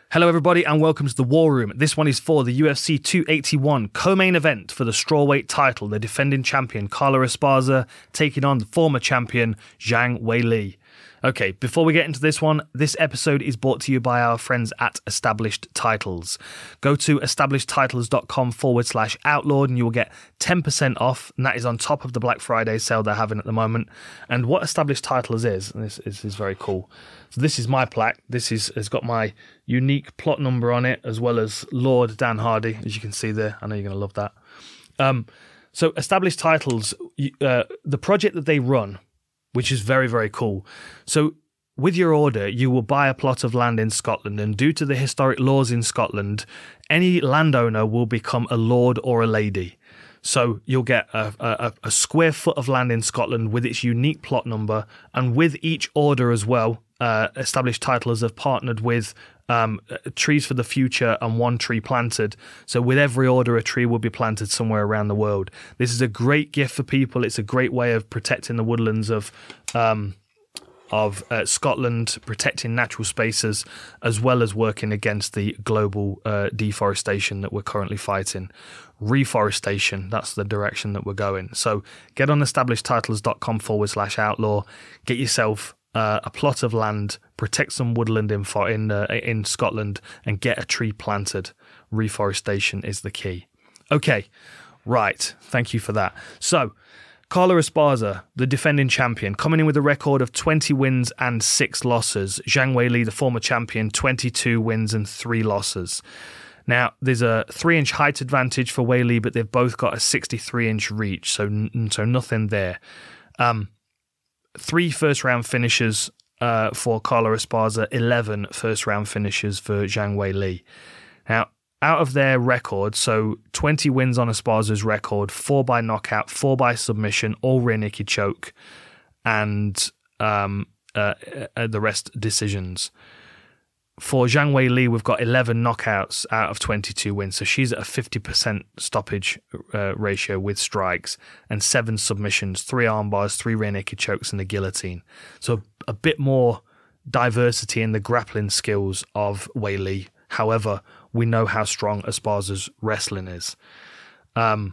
Hello everybody and welcome to the War Room. This one is for the UFC 281 co-main event for the strawweight title. The defending champion Carla Esparza taking on the former champion Zhang Weili. Okay, before we get into this one, this episode is brought to you by our friends at Established Titles. Go to establishedtitles.com/outlawed and you will get 10% off, and that is on top of the Black Friday sale they're having at the moment. And what Established Titles is, and this is very cool. So this is my plaque. It's got my unique plot number on it, as well as Lord Dan Hardy, as you can see there. I know you're going to love that. So Established Titles, the project that they run, which is very, very cool. So with your order, you will buy a plot of land in Scotland, and due to the historic laws in Scotland, any landowner will become a lord or a lady. So you'll get a square foot of land in Scotland with its unique plot number, and with each order as well, Established Titles have partnered with Trees for the Future and One Tree Planted. So with every order, a tree will be planted somewhere around the world. This is a great gift for people. It's a great way of protecting the woodlands of Scotland, protecting natural spaces, as well as working against the global deforestation that we're currently fighting. Reforestation, that's the direction that we're going. So get on establishedtitles.com/outlaw, get yourself a plot of land, protect some woodland in Scotland, and get a tree planted. Reforestation is the key. Okay, right. Thank you for that. So, Carla Esparza, the defending champion, coming in with a record of 20 wins and 6 losses. Zhang Weili, the former champion, 22 wins and 3 losses. Now, there's a 3-inch height advantage for Weili, but they've both got a 63-inch reach, so nothing there. 3 first-round finishes for Carla Esparza, 11 first-round finishes for Zhang Weili. Now, out of their record, so 20 wins on Esparza's record, 4 by knockout, 4 by submission, all rear naked choke, and the rest decisions. For Zhang Weili, we've got 11 knockouts out of 22 wins, so she's at a 50% stoppage ratio with strikes, and 7 submissions, 3 arm bars, 3 rear naked chokes, and the guillotine. So a bit more diversity in the grappling skills of Weili. However, we know how strong Esparza's wrestling is. The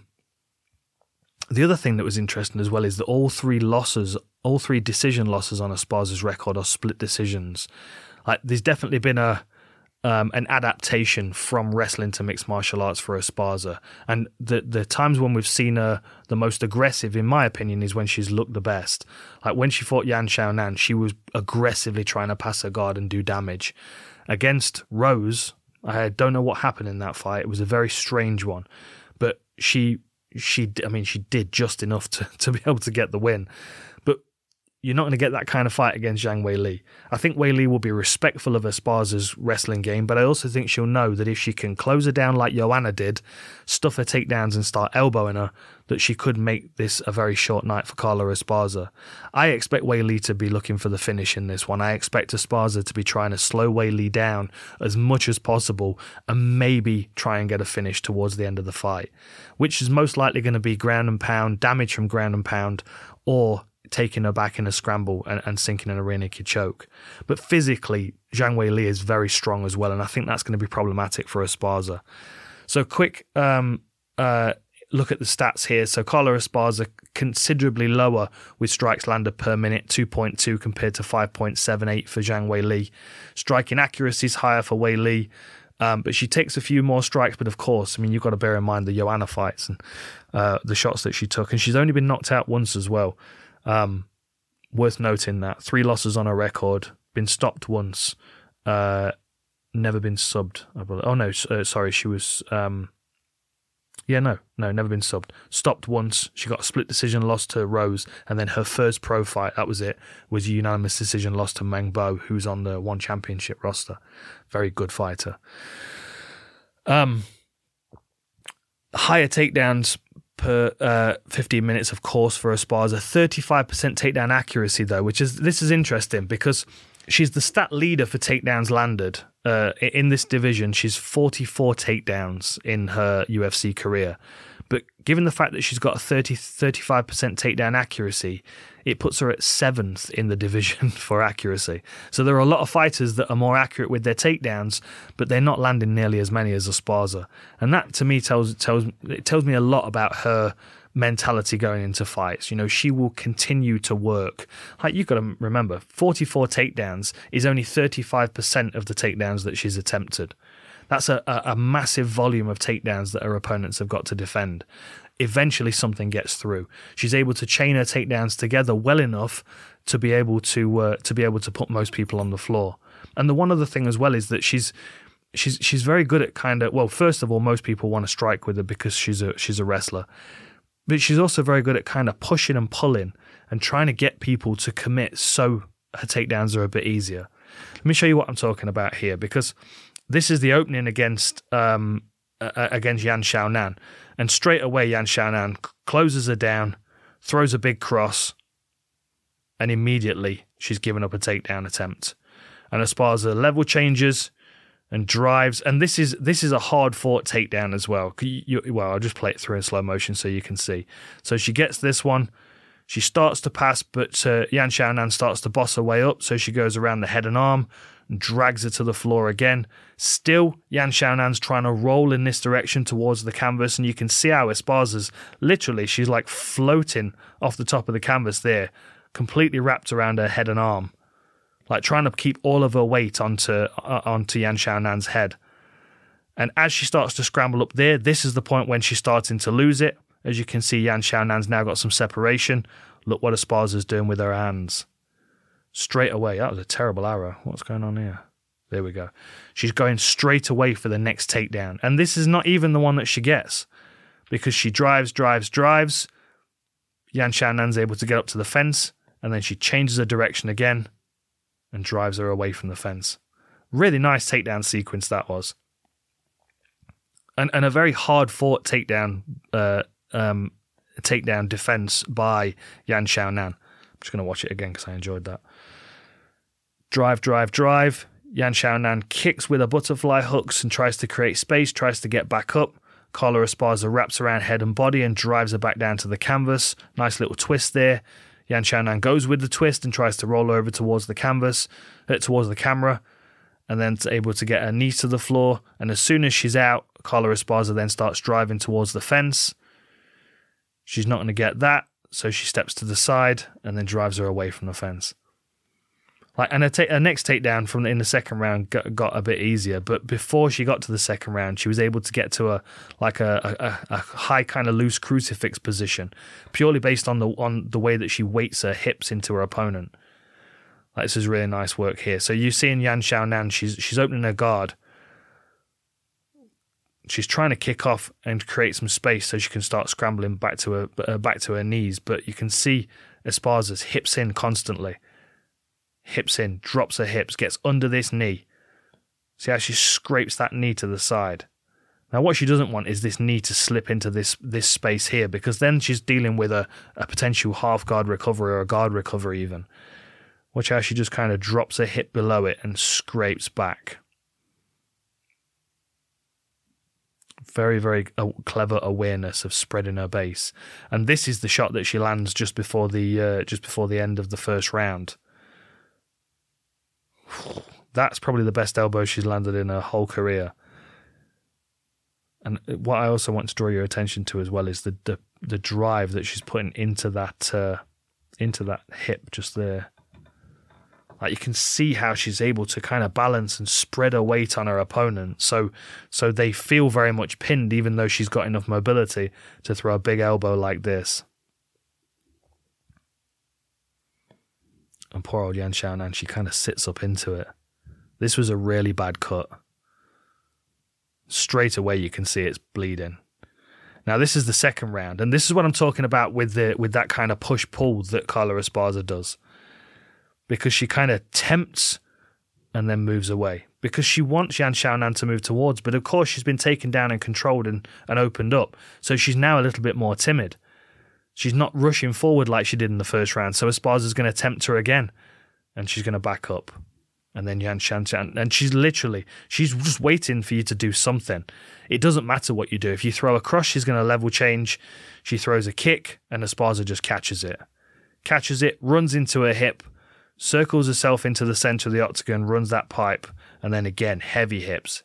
other thing that was interesting as well is that all 3 decision losses on Esparza's record are split decisions. Like, there's definitely been an adaptation from wrestling to mixed martial arts for Esparza, and the times when we've seen her the most aggressive, in my opinion, is when she's looked the best. Like when she fought Yan Xiaonan, she was aggressively trying to pass her guard and do damage. Against Rose, I don't know what happened in that fight. It was a very strange one, but she did just enough to be able to get the win. But you're not going to get that kind of fight against Zhang Weili. I think Weili will be respectful of Esparza's wrestling game, but I also think she'll know that if she can close her down like Joanna did, stuff her takedowns and start elbowing her, that she could make this a very short night for Carla Esparza. I expect Weili to be looking for the finish in this one. I expect Esparza to be trying to slow Weili down as much as possible and maybe try and get a finish towards the end of the fight, which is most likely going to be ground and pound, damage from ground and pound, or taking her back in a scramble and sinking in a rear naked choke. But physically, Zhang Weili is very strong as well, and I think that's going to be problematic for Esparza. So quick look at the stats here. So Carla Esparza considerably lower with strikes landed per minute, 2.2 compared to 5.78 for Zhang Weili. Striking accuracy is higher for Weili, but she takes a few more strikes. But of course, you've got to bear in mind the Joanna fights and the shots that she took, and she's only been knocked out once as well. Worth noting that 3 losses on her record, been stopped once, never been subbed. She was never been subbed. Stopped once. She got a split decision loss to Rose, and then her first pro fight, that was it, was a unanimous decision loss to Meng Bo, who's on the One Championship roster. Very good fighter. Higher takedowns per 15 minutes, of course, for Esparza. 35% takedown accuracy, though, this is interesting because she's the stat leader for takedowns landed. In this division, she's 44 takedowns in her UFC career. But given the fact that she's got a 35% takedown accuracy, it puts her at 7th in the division for accuracy. So there are a lot of fighters that are more accurate with their takedowns, but they're not landing nearly as many as Esparza. And that to me tells me a lot about her mentality going into fights. You know, she will continue to work. Like, you've got to remember, 44 takedowns is only 35% of the takedowns that she's attempted. That's a massive volume of takedowns that her opponents have got to defend. Eventually something gets through. She's able to chain her takedowns together well enough to be able to put most people on the floor. And the one other thing as well is that she's very good at first of all, most people want to strike with her because she's a wrestler. But she's also very good at kind of pushing and pulling and trying to get people to commit so her takedowns are a bit easier. Let me show you what I'm talking about here, because this is the opening against Yan Xiaonan. And straight away, Yan Xiaonan closes her down, throws a big cross, and immediately she's given up a takedown attempt. And Esparza level changes and drives, and this is a hard-fought takedown as well. I'll just play it through in slow motion so you can see. So she gets this one, she starts to pass, but Yan Xiaonan starts to boss her way up, so she goes around the head and arm, and drags her to the floor again. Still, Yan Xiaonan's trying to roll in this direction towards the canvas, and you can see how Esparza's literally, she's like floating off the top of the canvas there, completely wrapped around her head and arm, like trying to keep all of her weight onto Yan Xiaonan's head. And as she starts to scramble up there, this is the point when she's starting to lose it. As you can see, Yan Xiaonan's now got some separation. Look what Esparza's doing with her hands. Straight away. That was a terrible arrow. What's going on here? There we go. She's going straight away for the next takedown. And this is not even the one that she gets, because she drives. Yan Xiaonan's able to get up to the fence, and then she changes her direction again and drives her away from the fence. Really nice takedown sequence that was. And a very hard-fought takedown defense by Yan Xiaonan. I'm just going to watch it again because I enjoyed that. Drive. Yan Xiaonan kicks with her butterfly hooks and tries to create space, tries to get back up. Carla Esparza wraps around head and body and drives her back down to the canvas. Nice little twist there. Yan Xiaonan goes with the twist and tries to roll over towards the canvas, towards the camera, and then able to get her knees to the floor. And as soon as she's out, Carla Esparza then starts driving towards the fence. She's not going to get that, so she steps to the side and then drives her away from the fence. And her next takedown in the second round got a bit easier, but before she got to the second round, she was able to get to a high kind of loose crucifix position, purely based on the way that she weights her hips into her opponent. This is really nice work here. So you see in Yan Xiaonan, she's opening her guard. She's trying to kick off and create some space so she can start scrambling back to her knees, but you can see Esparza's hips in constantly. Hips in, drops her hips, gets under this knee. See how she scrapes that knee to the side. Now what she doesn't want is this knee to slip into this space here, because then she's dealing with a potential half guard recovery or a guard recovery even. Watch how she just kind of drops her hip below it and scrapes back. Very, very clever awareness of spreading her base. And this is the shot that she lands just before the end of the first round. That's probably the best elbow she's landed in her whole career. And what I also want to draw your attention to as well is the drive that she's putting into that hip just there. Like, you can see how she's able to kind of balance and spread her weight on her opponent, so they feel very much pinned, even though she's got enough mobility to throw a big elbow like this. And poor old Yan Xiaonan, she kind of sits up into it. This was a really bad cut. Straight away you can see it's bleeding. Now this is the second round, and this is what I'm talking about with that kind of push-pull that Carla Esparza does. Because she kind of tempts and then moves away. Because she wants Yan Xiaonan to move towards, but of course she's been taken down and controlled and opened up. So she's now a little bit more timid. She's not rushing forward like she did in the first round. So Esparza's going to tempt her again, and she's going to back up. And then Yan Xianchan, and she's just waiting for you to do something. It doesn't matter what you do. If you throw a cross, she's going to level change. She throws a kick, and Esparza just catches it, runs into her hip, circles herself into the center of the octagon, runs that pipe, and then again, heavy hips,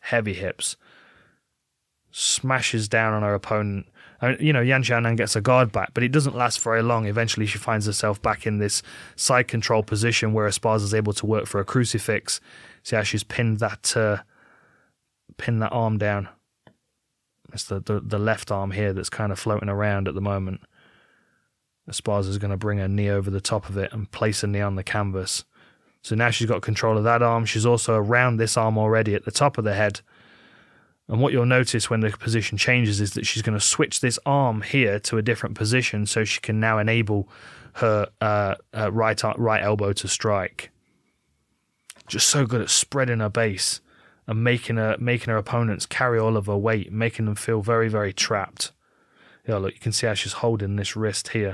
smashes down on her opponent. I mean, Yan Xiaonan gets a guard back, but it doesn't last very long. Eventually, she finds herself back in this side control position where Esparza is able to work for a crucifix. See how she's pinned that arm down. It's the left arm here that's kind of floating around at the moment. Esparza is going to bring her knee over the top of it and place her knee on the canvas. So now she's got control of that arm. She's also around this arm already at the top of the head. And what you'll notice when the position changes is that she's going to switch this arm here to a different position so she can now enable her right elbow to strike. Just so good at spreading her base and making her opponents carry all of her weight, making them feel very, very trapped. Yeah, look, you can see how she's holding this wrist here.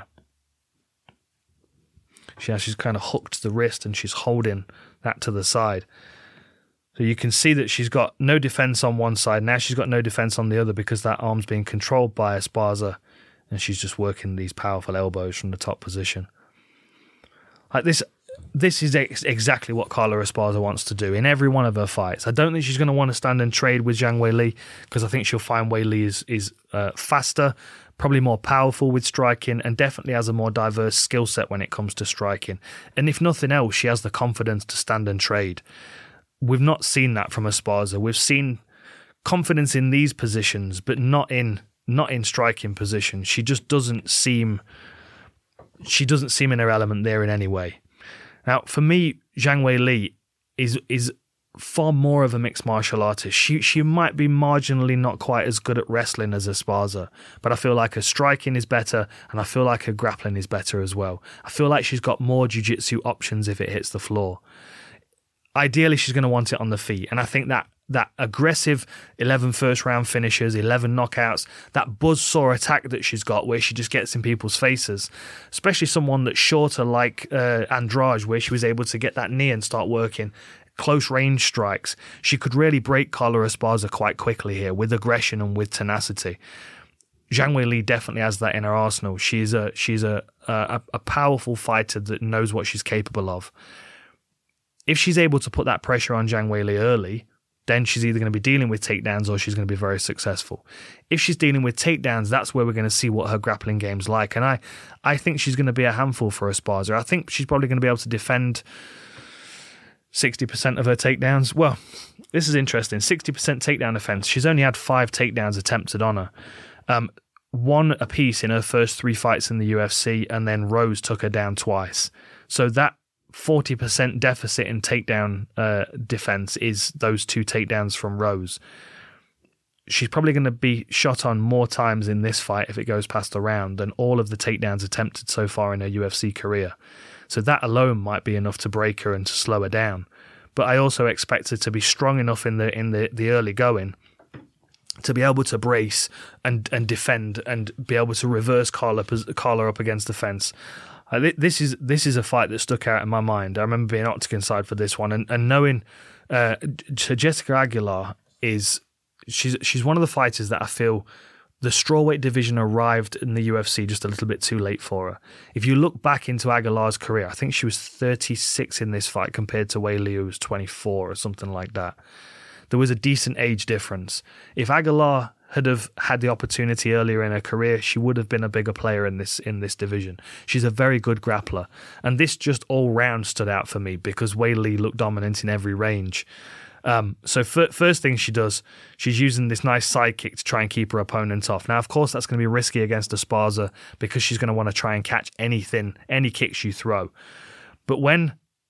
She's kind of hooked the wrist and she's holding that to the side. So you can see that she's got no defense on one side. Now she's got no defense on the other because that arm's being controlled by Esparza, and she's just working these powerful elbows from the top position. Like this is exactly what Carla Esparza wants to do in every one of her fights. I don't think she's going to want to stand and trade with Zhang Weili because I think she'll find Weili is faster, probably more powerful with striking, and definitely has a more diverse skill set when it comes to striking. And if nothing else, she has the confidence to stand and trade. We've not seen that from Esparza. We've seen confidence in these positions, but not in striking positions. She just doesn't seem in her element there in any way. Now, for me, Zhang Weili is far more of a mixed martial artist. She might be marginally not quite as good at wrestling as Esparza, but I feel like her striking is better, and I feel like her grappling is better as well. I feel like she's got more jiu-jitsu options if it hits the floor. Ideally, she's going to want it on the feet. And I think that aggressive 11 first-round finishes, 11 knockouts, that buzzsaw attack that she's got where she just gets in people's faces, especially someone that's shorter like Andrade, where she was able to get that knee and start working close-range strikes. She could really break Carla Esparza quite quickly here with aggression and with tenacity. Zhang Weili definitely has that in her arsenal. She's a powerful fighter that knows what she's capable of. If she's able to put that pressure on Zhang Weili early, then she's either going to be dealing with takedowns or she's going to be very successful. If she's dealing with takedowns, that's where we're going to see what her grappling game's like. And I think she's going to be a handful for Esparza. I think she's probably going to be able to defend 60% of her takedowns. Well, this is interesting. 60% takedown offense. She's only had 5 takedowns attempted on her. 1 apiece in her first 3 fights in the UFC, and then Rose took her down twice. So that 40% deficit in takedown defense is those 2 takedowns from Rose. She's probably going to be shot on more times in this fight if it goes past the round than all of the takedowns attempted so far in her UFC career. So that alone might be enough to break her and to slow her down. But I also expect her to be strong enough in the early going to be able to brace and defend and be able to reverse Carla up against the fence. This is a fight that stuck out in my mind. I remember being octagon side for this one and knowing Jessica Aguilar she's one of the fighters that I feel the strawweight division arrived in the UFC just a little bit too late for her. If you look back into Aguilar's career, I think she was 36 in this fight compared to Weili, who was 24 or something like that. There was a decent age difference. If Aguilar had the opportunity earlier in her career, she would have been a bigger player in this division. She's a very good grappler, and this just all round stood out for me because Weili looked dominant in every range. So first thing she does, she's using this nice side kick to try and keep her opponent off. Now, of course, that's going to be risky against Esparza because she's going to want to try and catch any kicks you throw. But when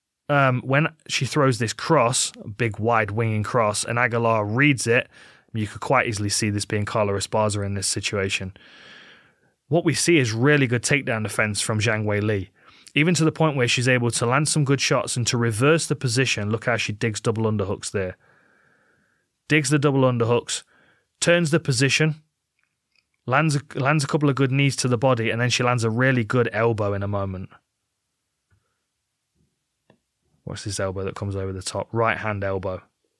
she throws this cross, a big wide winging cross, and Aguilar reads it, you could quite easily see this being Carla Esparza in this situation. What we see is really good takedown defense from Zhang Weili, even to the point where she's able to land some good shots and to reverse the position. Look how she digs double underhooks there. Digs the double underhooks, turns the position, lands a couple of good knees to the body, and then she lands a really good elbow in a moment. What's this elbow that comes over the top? Right hand elbow.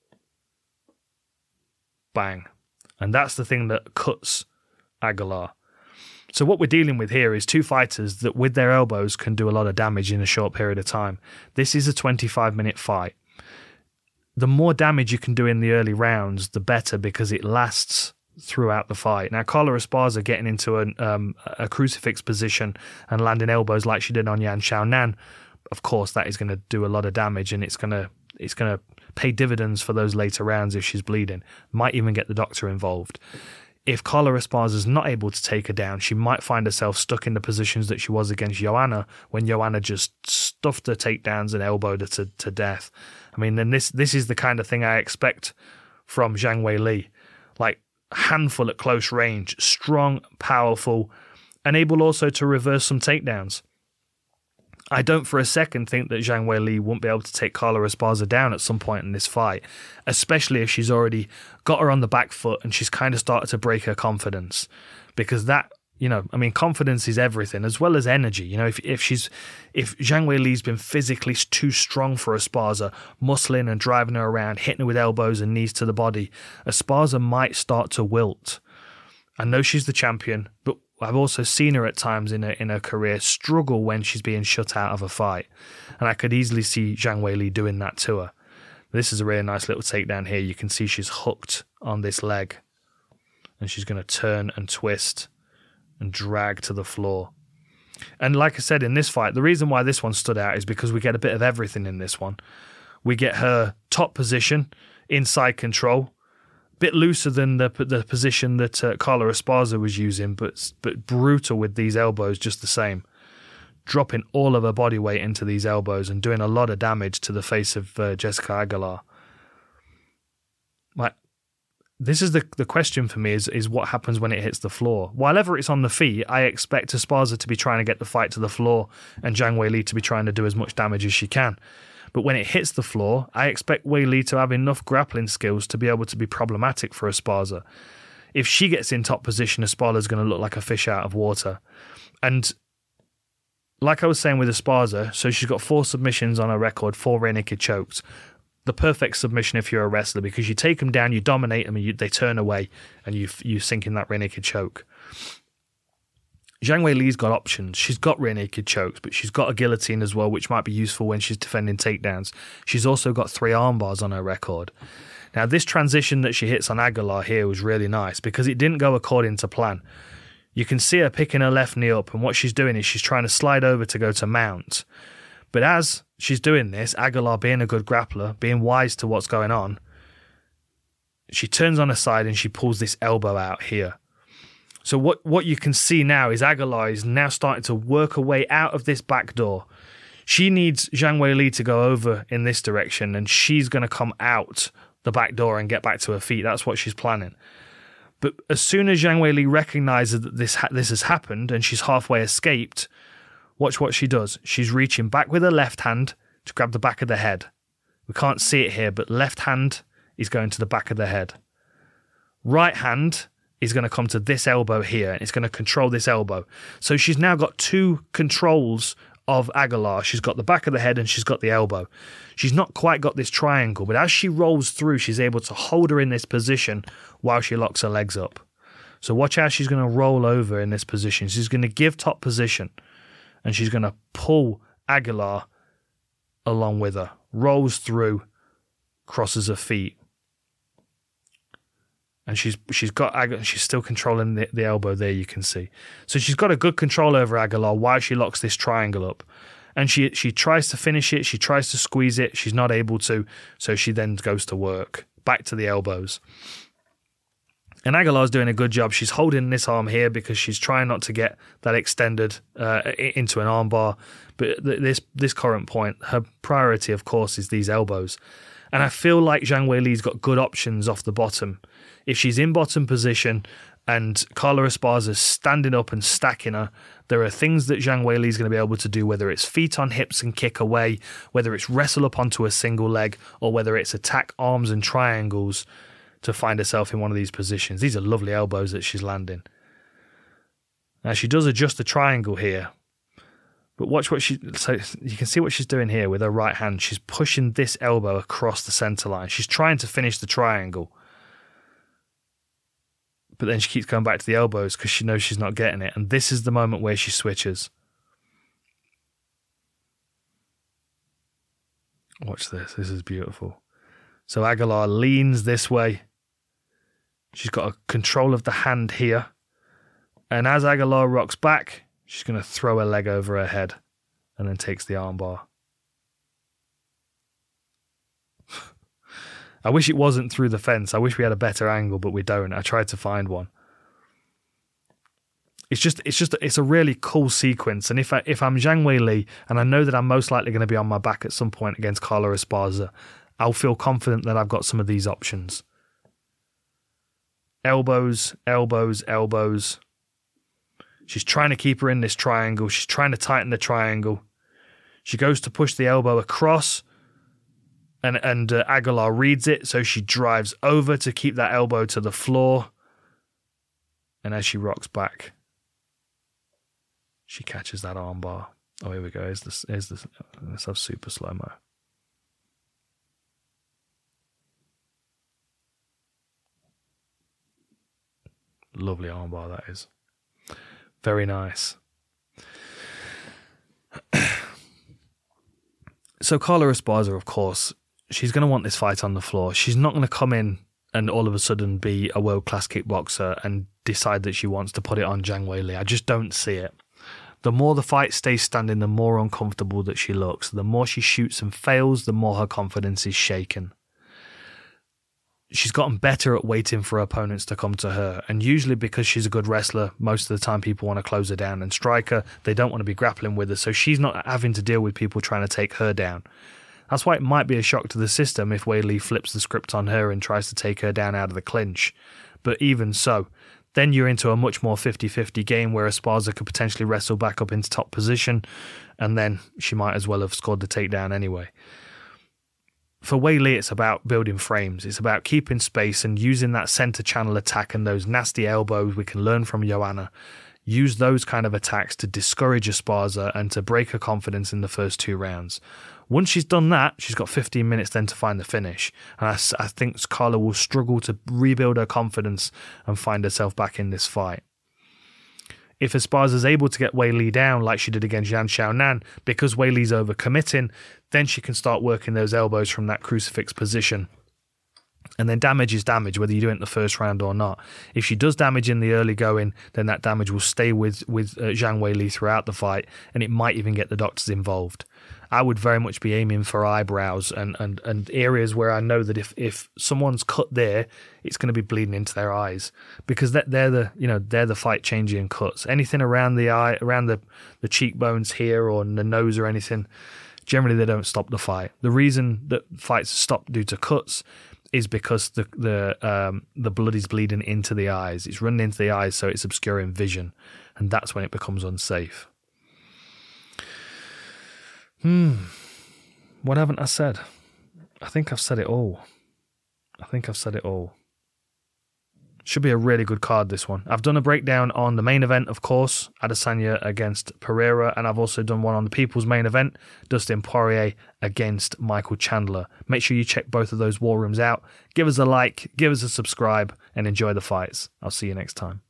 Bang. And that's the thing that cuts Aguilar. So what we're dealing with here is two fighters that with their elbows can do a lot of damage in a short period of time. This is a 25-minute fight. The more damage you can do in the early rounds, the better, because it lasts throughout the fight. Now, Carla Esparza getting into a crucifix position and landing elbows like she did on Yan Xiaonan, of course, that is going to do a lot of damage, and it's going to pay dividends for those later rounds if she's bleeding. Might even get the doctor involved. If Carla Esparza is not able to take her down, she might find herself stuck in the positions that she was against Joanna, when Joanna just stuffed her takedowns and elbowed her to death. I mean, then this is the kind of thing I expect from Zhang Weili. Like, handful at close range, strong, powerful, and able also to reverse some takedowns. I don't for a second think that Zhang Weili won't be able to take Carla Esparza down at some point in this fight, especially if she's already got her on the back foot and she's kind of started to break her confidence. Because that, confidence is everything, as well as energy. If Zhang Weili's been physically too strong for Esparza, muscling and driving her around, hitting her with elbows and knees to the body, Esparza might start to wilt. I know she's the champion, but I've also seen her at times in her career struggle when she's being shut out of a fight. And I could easily see Zhang Weili doing that to her. This is a really nice little takedown here. You can see she's hooked on this leg. And she's going to turn and twist and drag to the floor. And like I said, in this fight, the reason why this one stood out is because we get a bit of everything in this one. We get her top position, inside control, bit looser than the position that Carla Esparza was using, but brutal with these elbows just the same. Dropping all of her body weight into these elbows and doing a lot of damage to the face of Jessica Aguilar. Like, this is the question for me is what happens when it hits the floor. While ever it's on the feet, I expect Esparza to be trying to get the fight to the floor and Zhang Weili to be trying to do as much damage as she can. But when it hits the floor, I expect Weili to have enough grappling skills to be able to be problematic for Esparza. If she gets in top position, Esparza's going to look like a fish out of water. And like I was saying with Esparza, so she's got 4 submissions on her record, 4 rear naked chokes. The perfect submission if you're a wrestler, because you take them down, you dominate them, and they turn away, and you sink in that rear naked choke. Zhang Weili's got options. She's got rear naked chokes, but she's got a guillotine as well, which might be useful when she's defending takedowns. She's also got 3 arm bars on her record. Now, this transition that she hits on Aguilar here was really nice because it didn't go according to plan. You can see her picking her left knee up, and what she's doing is she's trying to slide over to go to mount. But as she's doing this, Aguilar, being a good grappler, being wise to what's going on, she turns on her side and she pulls this elbow out here. So what you can see now is Aguilar is now starting to work her way out of this back door. She needs Zhang Weili to go over in this direction, and she's going to come out the back door and get back to her feet. That's what she's planning. But as soon as Zhang Weili recognizes that this has happened and she's halfway escaped, watch what she does. She's reaching back with her left hand to grab the back of the head. We can't see it here, but left hand is going to the back of the head. Right hand is going to come to this elbow here, and it's going to control this elbow. So she's now got 2 controls of Aguilar. She's got the back of the head and she's got the elbow. She's not quite got this triangle, but as she rolls through, she's able to hold her in this position while she locks her legs up. So watch how she's going to roll over in this position. She's going to give top position, and she's going to pull Aguilar along with her. Rolls through, crosses her feet. And she's still controlling the elbow there, you can see. So she's got a good control over Aguilar while she locks this triangle up. And she tries to finish it, she tries to squeeze it, she's not able to, so she then goes to work. Back to the elbows. And Aguilar's doing a good job. She's holding this arm here because she's trying not to get that extended into an armbar. But this current point, her priority, of course, is these elbows. And I feel like Zhang Weili's got good options off the bottom. If she's in bottom position and Carla Esparza's standing up and stacking her, there are things that Zhang Weili's going to be able to do, whether it's feet on hips and kick away, whether it's wrestle up onto a single leg, or whether it's attack arms and triangles to find herself in one of these positions. These are lovely elbows that she's landing. Now she does adjust the triangle here, But watch what so you can see what she's doing here with her right hand. She's pushing this elbow across the center line. She's trying to finish the triangle. But then she keeps going back to the elbows because she knows she's not getting it. And this is the moment where she switches. Watch this. This is beautiful. So Aguilar leans this way. She's got a control of the hand here. And as Aguilar rocks back, she's going to throw her leg over her head and then takes the armbar. I wish it wasn't through the fence. I wish we had a better angle, but we don't. I tried to find one. It's a really cool sequence. And if I'm Zhang Weili and I know that I'm most likely going to be on my back at some point against Carla Esparza, I'll feel confident that I've got some of these options. Elbows, elbows, elbows. She's trying to keep her in this triangle. She's trying to tighten the triangle. She goes to push the elbow across, and Aguilar reads it, so she drives over to keep that elbow to the floor. And as she rocks back, she catches that armbar. Oh, here we go. Here's this. Let's have super slow-mo. Lovely armbar that is. Very nice. So Carla Esparza, of course, she's going to want this fight on the floor. She's not going to come in and all of a sudden be a world-class kickboxer and decide that she wants to put it on Zhang Weili. I just don't see it. The more the fight stays standing, the more uncomfortable that she looks. The more she shoots and fails, the more her confidence is shaken. She's gotten better at waiting for her opponents to come to her. And usually because she's a good wrestler, most of the time people want to close her down and strike her. They don't want to be grappling with her. So she's not having to deal with people trying to take her down. That's why it might be a shock to the system if Weili flips the script on her and tries to take her down out of the clinch. But even so, then you're into a much more 50-50 game where Esparza could potentially wrestle back up into top position, and then she might as well have scored the takedown anyway. For Weili, it's about building frames. It's about keeping space and using that center channel attack and those nasty elbows we can learn from Joanna. Use those kind of attacks to discourage Esparza and to break her confidence in the first 2 rounds. Once she's done that, she's got 15 minutes then to find the finish. And I think Carla will struggle to rebuild her confidence and find herself back in this fight. If Esparza is able to get Weili down like she did against Yan Xiaonan, because Weili's overcommitting, then she can start working those elbows from that crucifix position. And then damage is damage, whether you do it in the first round or not. If she does damage in the early going, then that damage will stay with Zhang Weili throughout the fight, and it might even get the doctors involved. I would very much be aiming for eyebrows and areas where I know that if someone's cut there, it's going to be bleeding into their eyes, because they're the fight changing cuts. Anything around the eye, around the cheekbones here or the nose or anything, generally they don't stop the fight. The reason that fights stop due to cuts is because the blood is bleeding into the eyes. It's running into the eyes, so it's obscuring vision, and that's when it becomes unsafe. What haven't I said? I think I've said it all. Should be a really good card, this one. I've done a breakdown on the main event, of course, Adesanya against Pereira, and I've also done one on the People's main event, Dustin Poirier against Michael Chandler. Make sure you check both of those war rooms out. Give us a like, give us a subscribe, and enjoy the fights. I'll see you next time.